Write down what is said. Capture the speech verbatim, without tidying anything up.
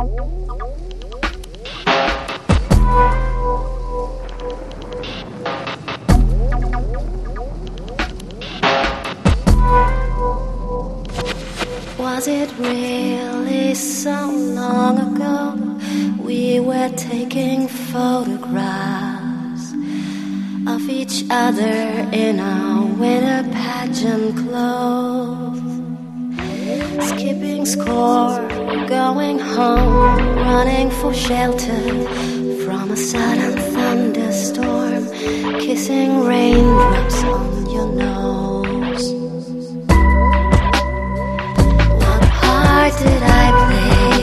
Was it really so long ago we were taking photographs of each other in our winter pageant clothes, skipping score, going home, running for shelter from a sudden thunderstorm, kissing raindrops on your nose? What part did I play